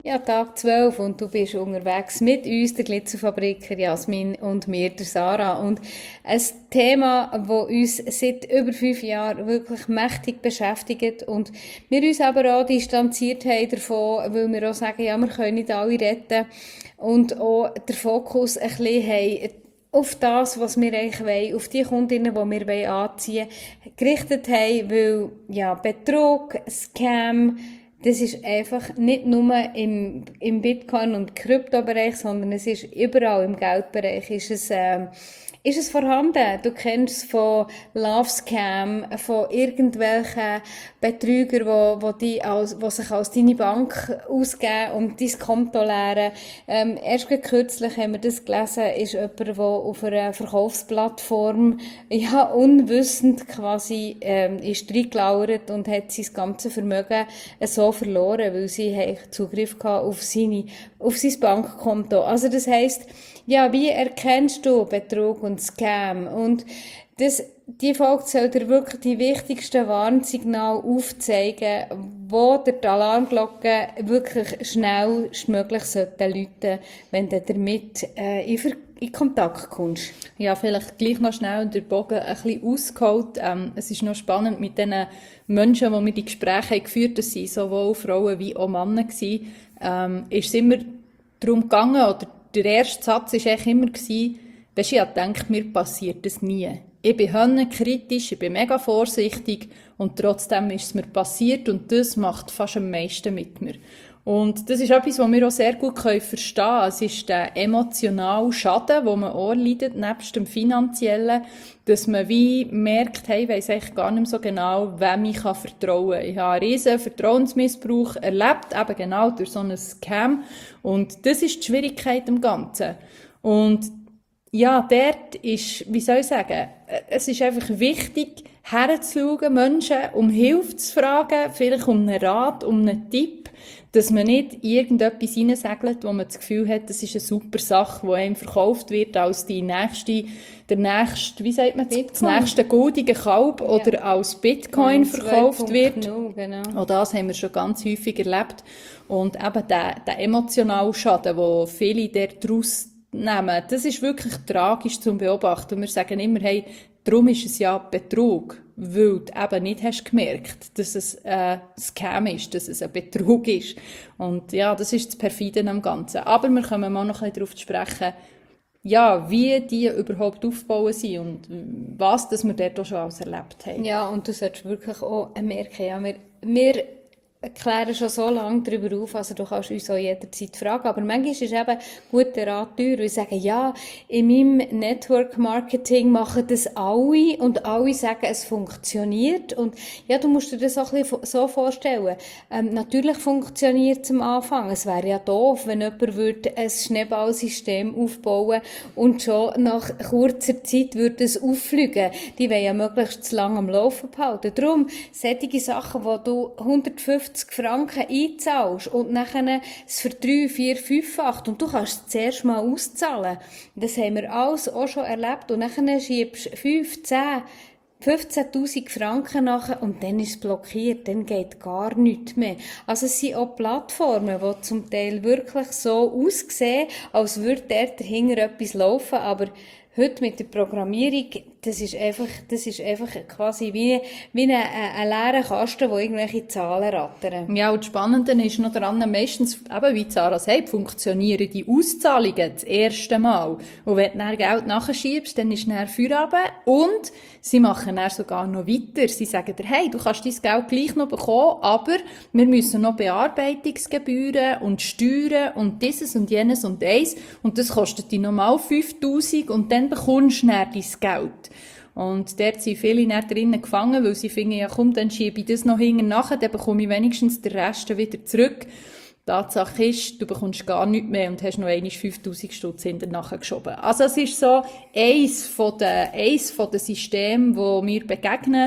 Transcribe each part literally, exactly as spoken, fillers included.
Ja, Tag zwölf und du bist unterwegs mit uns, der Glitzerfabriker Jasmin und mir, der Sarah. Und ein Thema, das uns seit über fünf Jahren wirklich mächtig beschäftigt und wir uns aber auch distanziert haben davon, weil wir auch sagen, ja, wir können nicht alle retten und auch den Fokus ein bisschen haben auf das, was wir eigentlich wollen, auf die Kundinnen, die wir wollen anziehen wollen, gerichtet haben, weil, ja, Betrug, Scam, das ist einfach nicht nur im, im Bitcoin- und Kryptobereich, sondern es ist überall im Geldbereich ist es, ähm, ist es vorhanden. Du kennst es von Love Scam, von irgendwelchen Betrügern, wo, wo, die als, wo sich als deine Bank ausgeben und dein Konto leeren. Ähm, erst gerade kürzlich haben wir das gelesen, ist jemand, der auf einer Verkaufsplattform, ja, unwissend quasi, ähm, ist reingelauert und hat sein ganzes Vermögen so verloren, weil sie haben Zugriff gehabt auf seine, auf sein Bankkonto. Also das heisst, ja, wie erkennst du Betrug und Scam? Und das, die Folge soll dir wirklich die wichtigsten Warnsignale aufzeigen, wo dir die Alarmglocken wirklich schnellstmöglich sollten läuten, wenn du damit äh, in, Ver in Kontakt kommst. Ja, vielleicht gleich noch schnell den Bogen ein bisschen ausgeholt. Ähm, es ist noch spannend mit den Menschen, die wir die Gespräche haben geführt haben, das waren sowohl Frauen wie auch Männer, gewesen, ähm, ist es immer darum gegangen, oder der erste Satz war eigentlich immer, gewesen, weisst du, ich denke, mir passiert das nie. Ich bin kritisch, ich bin mega vorsichtig und trotzdem ist es mir passiert und das macht fast am meisten mit mir. Und das ist etwas, was wir auch sehr gut verstehen können. Es ist der emotionale Schaden, den man auch leidet, nebst dem finanziellen, dass man wie merkt, hey, ich weiss eigentlich gar nicht mehr so genau, wem ich vertrauen kann. Ich habe einen riesen Vertrauensmissbrauch erlebt, eben genau durch so einen Scam. Und das ist die Schwierigkeit am Ganzen. Und ja, dort ist, wie soll ich sagen, es ist einfach wichtig, herzuschauen, Menschen um Hilfe zu fragen, vielleicht um einen Rat, um einen Tipp, dass man nicht irgendetwas reinsegelt, wo man das Gefühl hat, das ist eine super Sache, die einem verkauft wird als die nächste, der nächste, wie sagt man, das nächste goldige Kalb ja. Oder als Bitcoin verkauft wird. Genau. Auch das haben wir schon ganz häufig erlebt. Und eben der, der emotionale Schaden, den viele daraus nehmen, das ist wirklich tragisch zu beobachten. Und wir sagen immer, hey, darum ist es ja Betrug, weil du eben nicht hast gemerkt, dass es ein Scam ist, dass es ein Betrug ist. Und ja, das ist das Perfide am Ganzen. Aber wir kommen mal noch ein bisschen darauf zu sprechen, ja, wie die überhaupt aufgebaut sind und was das wir dort auch schon alles erlebt haben. Ja, und du solltest wirklich auch merken, ja, wir, wir erklären schon so lange darüber auf, also du kannst uns auch jederzeit fragen, aber manchmal ist eben guter Rat teuer, weil sagen, ja, in meinem Network Marketing machen das alle und alle sagen, es funktioniert und ja, du musst dir das auch ein bisschen so vorstellen. Ähm, natürlich funktioniert es am Anfang, es wäre ja doof, wenn jemand würde ein Schneeballsystem aufbauen und schon nach kurzer Zeit würde es auffliegen. Die wollen ja möglichst zu lange am Laufen behalten. Darum, solche Sachen, wo du hundertfünfzig Franken einzahlst und nachher es für drei, vier, fünffach und du kannst es zuerst mal auszahlen. Das haben wir alles auch schon erlebt und nachher schiebst du fünf, zehn, fünfzehntausend Franken nachher und dann ist es blockiert, dann geht gar nichts mehr. Also es sind auch Plattformen, die zum Teil wirklich so aussehen, als würde dort dahinter etwas laufen, aber heute mit der Programmierung, das ist einfach, das ist einfach quasi wie, wie ein, ein leerer Kasten, wo irgendwelche Zahlen rattern. Ja, und das Spannende ist noch daran, meistens, eben wie Sarah sagt, funktionieren die Auszahlungen das erste Mal. Und wenn du dann Geld nachschiebst, dann ist dann Feierabend und sie machen dann sogar noch weiter. Sie sagen dir, hey, du kannst dein Geld gleich noch bekommen, aber wir müssen noch Bearbeitungsgebühren und Steuern und dieses und jenes und eins und das kostet dich nochmal fünftausend und dann bekommst du dann dein Geld. Und dort sind viele nicht drinnen gefangen, weil sie finden, ja komm, dann schiebe ich das noch hinten nachher, dann bekomme ich wenigstens den Rest wieder zurück. Die Tatsache ist, du bekommst gar nichts mehr und hast noch einmal fünftausend Stutz hinten nachher geschoben. Also es ist so eins von den, eins von den Systemen, wo wir begegnen,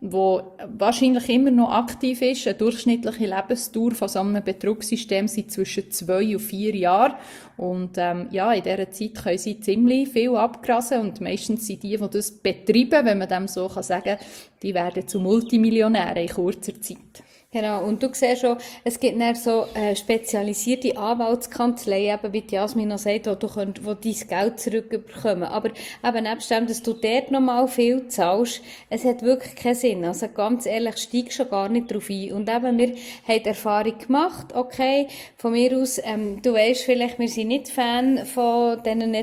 wo wahrscheinlich immer noch aktiv ist. Eine durchschnittliche Lebensdauer von so einem Betrugssystem sind zwischen zwei und vier Jahren. Und ähm, ja, in dieser Zeit können sie ziemlich viel abgrasen und meistens sind die, die das betreiben, wenn man dem so sagen kann, die werden zu Multimillionären in kurzer Zeit. Genau, und du siehst schon, es gibt dann so äh, spezialisierte Anwaltskanzleien, eben wie die Jasmin noch sagt, wo du könnt, wo dein Geld zurückbekommen. Aber eben nebst dem, dass du dort nochmal viel zahlst, es hat wirklich keinen Sinn. Also ganz ehrlich, steig schon gar nicht drauf ein. Und eben, wir haben die Erfahrung gemacht, okay, von mir aus, ähm, du weisst vielleicht, wir sind nicht Fan von diesen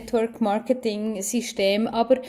Network-Marketing-Systemen, aber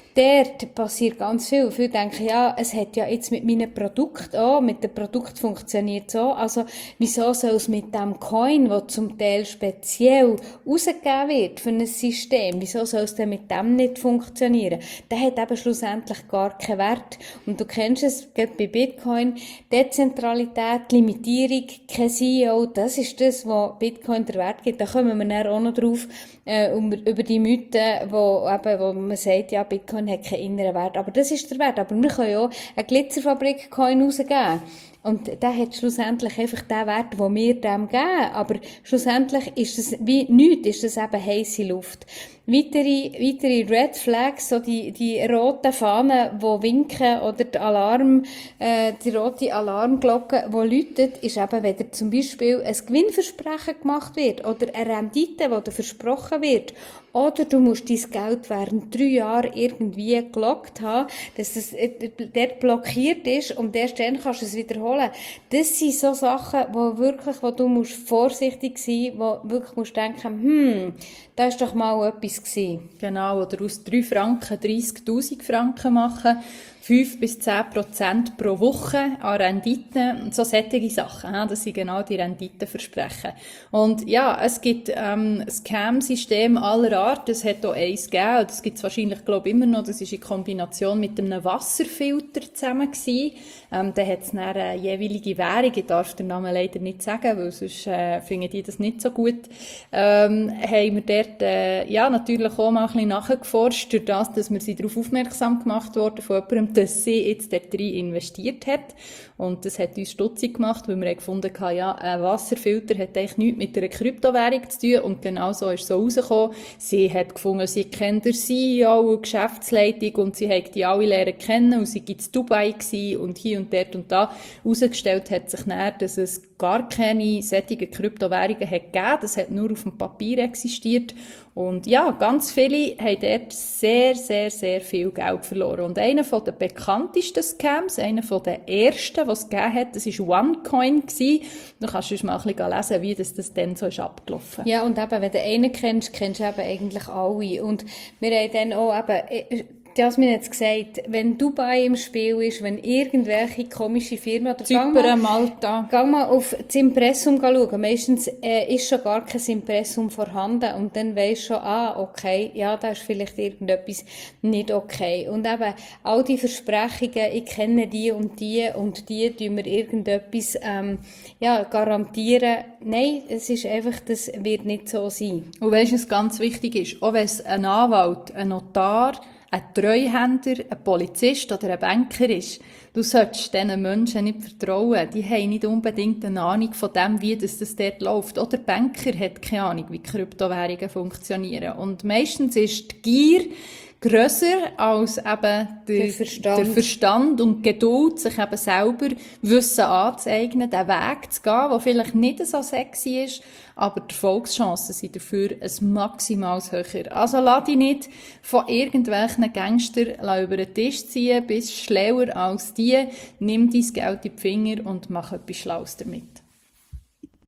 dort passiert ganz viel. Viele denken, ja, es hat ja jetzt mit meinem Produkt auch, mit dem Produkt funktioniert so, also wieso soll es mit dem Coin, der zum Teil speziell rausgegeben wird für ein System, wieso soll es denn mit dem nicht funktionieren? Der hat eben schlussendlich gar keinen Wert. Und du kennst es, gerade bei Bitcoin, Dezentralität, Limitierung, kein C E O, das ist das, was Bitcoin der Wert gibt. Da kommen wir dann auch noch drauf, äh, über die Mythen, wo, eben, wo man sagt, ja, Bitcoin hat keinen inneren Wert. Aber das ist der Wert. Aber wir können ja auch eine Glitzerfabrik-Coin rausgeben. Und der hat schlussendlich einfach den Wert, den wir dem geben. Aber schlussendlich ist es wie nichts, ist das eben heisse Luft. Weitere, weitere Red Flags, so die, die roten Fahnen, die winken, oder die Alarm, äh, die rote Alarmglocke, die läutet, ist eben, wenn dir zum Beispiel ein Gewinnversprechen gemacht wird, oder eine Rendite, die dir versprochen wird, oder du musst dein Geld während drei Jahren irgendwie gelockt haben, dass das dort blockiert ist und erst dann kannst du es wiederholen. Das sind so Sachen, wo wirklich, wo du musst vorsichtig sein, wo wirklich musst denken, hm, da ist doch mal etwas gewesen. Genau, oder aus drei Franken dreissigtausend Franken machen, fünf bis zehn Prozent pro Woche an Renditen, so solche Sachen, das sind genau die Renditenversprechen. Und ja, es gibt ähm, Scam-Systeme aller Art, es hat auch eins gegeben, das gibt es wahrscheinlich, glaube ich, immer noch, das ist in Kombination mit einem Wasserfilter zusammen gewesen. Ähm, da hat es eine jeweilige Währung, ich darf den Namen leider nicht sagen, weil sonst äh, finden die das nicht so gut. Ähm, haben wir dort äh, ja, natürlich auch mal ein bisschen nachgeforscht, durch das, dass wir sie darauf aufmerksam gemacht wurden von jemandem, dass sie jetzt dort rein investiert hat. Und das hat uns stutzig gemacht, weil wir gefunden haben, ja, ein Wasserfilter hat eigentlich nichts mit einer Kryptowährung zu tun. Und genau so ist es so rausgekommen. Sie hat gefunden, sie kennt den C E O und Geschäftsleitung und sie hat die alle lernen kennen und sie gibt in Dubai gewesen und hier und dort und da. Herausgestellt hat sich dann, dass es gar keine solchen Kryptowährungen hat gegeben. Das hat nur auf dem Papier existiert. Und ja, ganz viele haben dort sehr, sehr, sehr viel Geld verloren. Und einer von den bekanntesten Scams, einer von den ersten, was es gegeben hat, das war OneCoin gewesen. Du kannst uns mal ein bisschen lesen, wie das, das dann so ist abgelaufen. Ja, und eben, wenn du einen kennst, kennst du eben eigentlich alle. Und wir haben dann auch eben, Jasmin hat es gesagt, wenn Dubai im Spiel ist, wenn irgendwelche komische Firmen oder Zypern, Malta. Geh mal auf das Impressum schauen. Meistens äh, ist schon gar kein Impressum vorhanden und dann weisst du schon, ah, okay, ja, da ist vielleicht irgendetwas nicht okay. Und eben, all die Versprechungen, ich kenne die und die und die, tun wir irgendetwas ähm, ja, garantieren. Nein, es ist einfach, das wird nicht so sein. Und weisst du, was ganz wichtig ist? Auch wenn es ein Anwalt, ein Notar, ein Treuhänder, ein Polizist oder ein Banker ist, du solltest diesen Menschen nicht vertrauen. Die haben nicht unbedingt eine Ahnung von dem, wie das, das dort läuft. Oder der Banker hat keine Ahnung, wie Kryptowährungen funktionieren. Und meistens ist die Gier grösser als eben der, der, Verstand. der Verstand und die Geduld, sich eben selber Wissen anzueignen, den Weg zu gehen, der vielleicht nicht so sexy ist, aber die Erfolgschancen sind dafür ein maximales höher. Also lass dich nicht von irgendwelchen Gangstern über den Tisch ziehen, bist schlauer als die, nimm dein Geld in die Finger und mach etwas Schlaues damit.